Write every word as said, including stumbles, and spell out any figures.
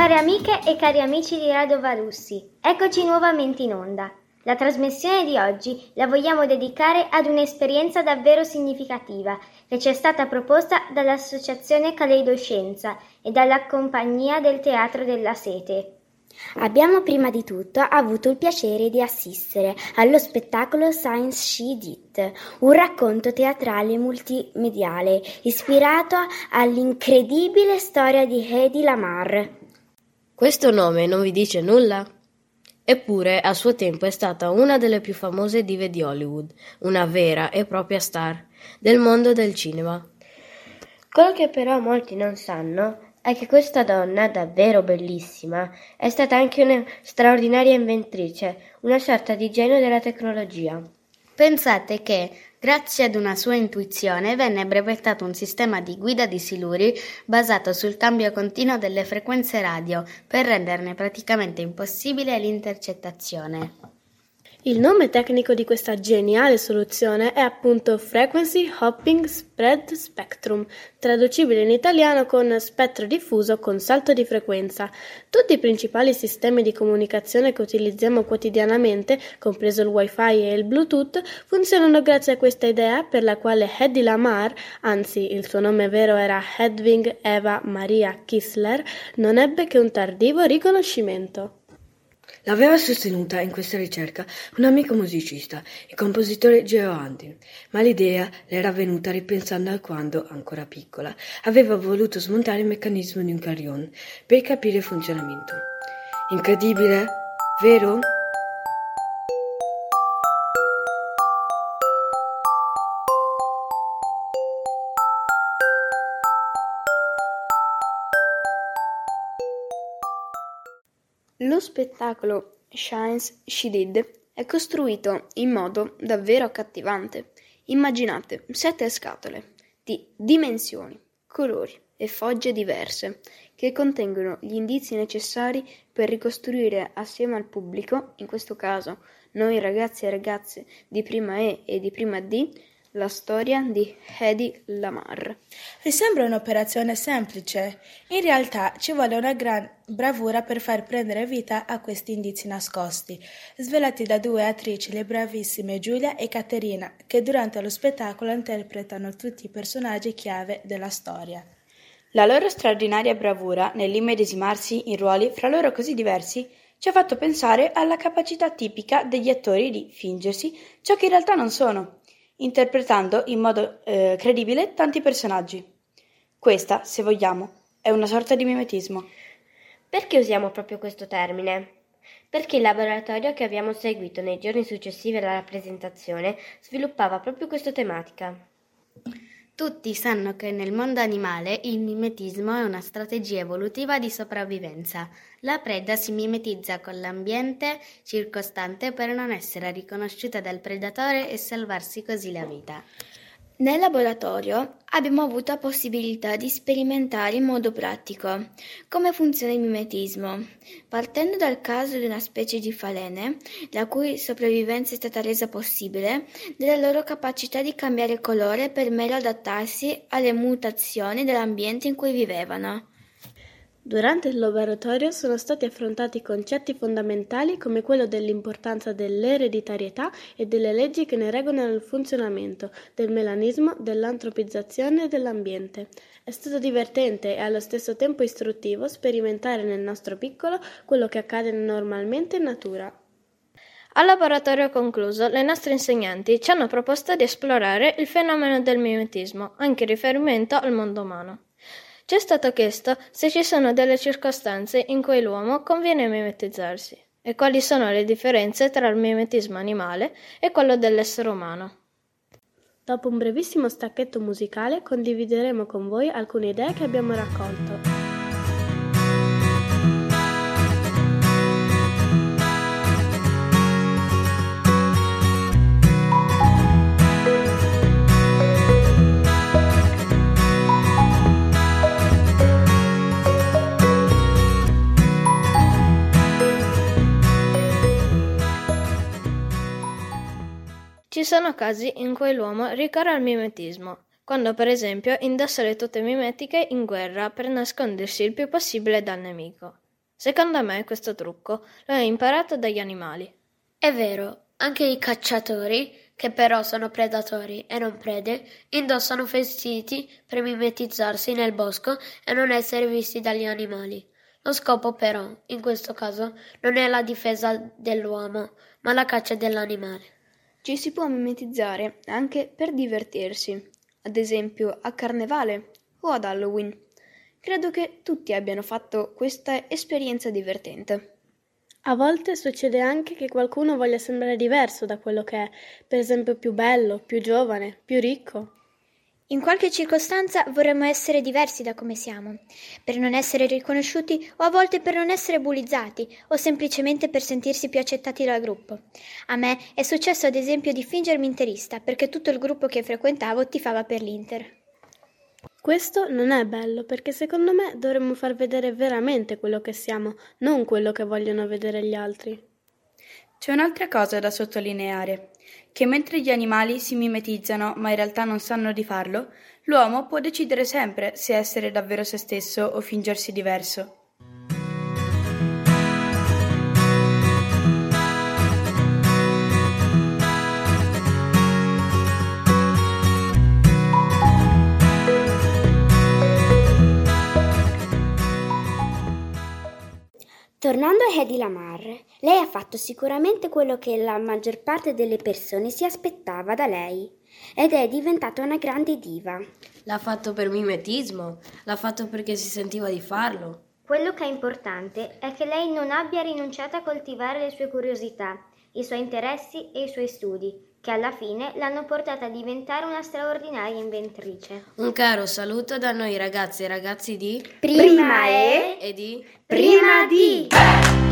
Care amiche e cari amici di Radio Valussi, eccoci nuovamente in onda. La trasmissione di oggi la vogliamo dedicare ad un'esperienza davvero significativa che ci è stata proposta dall'Associazione Caleidoscienza e dalla Compagnia del Teatro della Sete. Abbiamo prima di tutto avuto il piacere di assistere allo spettacolo Science She Did, un racconto teatrale multimediale ispirato all'incredibile storia di Hedy Lamarr. Questo nome non vi dice nulla? Eppure a suo tempo è stata una delle più famose dive di Hollywood, una vera e propria star del mondo del cinema. Quello che però molti non sanno è che questa donna, davvero bellissima, è stata anche una straordinaria inventrice, una sorta di genio della tecnologia. Pensate che, grazie ad una sua intuizione, venne brevettato un sistema di guida di siluri basato sul cambio continuo delle frequenze radio per renderne praticamente impossibile l'intercettazione. Il nome tecnico di questa geniale soluzione è appunto Frequency Hopping Spread Spectrum, traducibile in italiano con spettro diffuso con salto di frequenza. Tutti i principali sistemi di comunicazione che utilizziamo quotidianamente, compreso il Wi-Fi e il Bluetooth, funzionano grazie a questa idea per la quale Hedy Lamarr, anzi il suo nome vero era Hedwig Eva Maria Kistler, non ebbe che un tardivo riconoscimento. L'aveva sostenuta in questa ricerca un amico musicista, il compositore Geo Antin, ma l'idea le era venuta ripensando a quando, ancora piccola, aveva voluto smontare il meccanismo di un carillon per capire il funzionamento. Incredibile, vero? Lo spettacolo Science She Did è costruito in modo davvero accattivante. Immaginate sette scatole di dimensioni, colori e fogge diverse che contengono gli indizi necessari per ricostruire assieme al pubblico, in questo caso noi ragazzi e ragazze di prima E e di prima D, la storia di Hedy Lamarr. Vi sembra un'operazione semplice? In realtà ci vuole una gran bravura per far prendere vita a questi indizi nascosti, svelati da due attrici, le bravissime Giulia e Caterina, che durante lo spettacolo interpretano tutti i personaggi chiave della storia. La loro straordinaria bravura nell'immedesimarsi in ruoli fra loro così diversi ci ha fatto pensare alla capacità tipica degli attori di fingersi ciò che in realtà non sono, interpretando in modo eh, credibile tanti personaggi. Questa, se vogliamo, è una sorta di mimetismo. Perché usiamo proprio questo termine? Perché il laboratorio che abbiamo seguito nei giorni successivi alla rappresentazione sviluppava proprio questa tematica. Tutti sanno che nel mondo animale il mimetismo è una strategia evolutiva di sopravvivenza. La preda si mimetizza con l'ambiente circostante per non essere riconosciuta dal predatore e salvarsi così la vita. Nel laboratorio abbiamo avuto la possibilità di sperimentare in modo pratico come funziona il mimetismo, partendo dal caso di una specie di falene, la cui sopravvivenza è stata resa possibile dalla loro capacità di cambiare colore per meglio adattarsi alle mutazioni dell'ambiente in cui vivevano. Durante il laboratorio sono stati affrontati concetti fondamentali come quello dell'importanza dell'ereditarietà e delle leggi che ne regolano il funzionamento, del melanismo, dell'antropizzazione e dell'ambiente. È stato divertente e allo stesso tempo istruttivo sperimentare nel nostro piccolo quello che accade normalmente in natura. Al laboratorio concluso, le nostre insegnanti ci hanno proposto di esplorare il fenomeno del mimetismo, anche in riferimento al mondo umano. Ci è stato chiesto se ci sono delle circostanze in cui l'uomo conviene mimetizzarsi e quali sono le differenze tra il mimetismo animale e quello dell'essere umano. Dopo un brevissimo stacchetto musicale condivideremo con voi alcune idee che abbiamo raccolto. Ci sono casi in cui l'uomo ricorre al mimetismo, quando per esempio indossa le tute mimetiche in guerra per nascondersi il più possibile dal nemico. Secondo me questo trucco lo ha imparato dagli animali. È vero, anche i cacciatori, che però sono predatori e non prede, indossano vestiti per mimetizzarsi nel bosco e non essere visti dagli animali. Lo scopo però, in questo caso, non è la difesa dell'uomo, ma la caccia dell'animale. Ci si può mimetizzare anche per divertirsi, ad esempio a Carnevale o ad Halloween. Credo che tutti abbiano fatto questa esperienza divertente. A volte succede anche che qualcuno voglia sembrare diverso da quello che è, per esempio più bello, più giovane, più ricco. In qualche circostanza vorremmo essere diversi da come siamo, per non essere riconosciuti o a volte per non essere bullizzati o semplicemente per sentirsi più accettati dal gruppo. A me è successo ad esempio di fingermi interista perché tutto il gruppo che frequentavo tifava per l'Inter. Questo non è bello perché secondo me dovremmo far vedere veramente quello che siamo, non quello che vogliono vedere gli altri. C'è un'altra cosa da sottolineare, che mentre gli animali si mimetizzano ma in realtà non sanno di farlo, l'uomo può decidere sempre se essere davvero se stesso o fingersi diverso. Tornando a Hedy Lamarr, lei ha fatto sicuramente quello che la maggior parte delle persone si aspettava da lei ed è diventata una grande diva. L'ha fatto per mimetismo, l'ha fatto perché si sentiva di farlo. Quello che è importante è che lei non abbia rinunciato a coltivare le sue curiosità, i suoi interessi e i suoi studi, che alla fine l'hanno portata a diventare una straordinaria inventrice. Un caro saluto da noi ragazzi e ragazzi di Prima e e di Prima di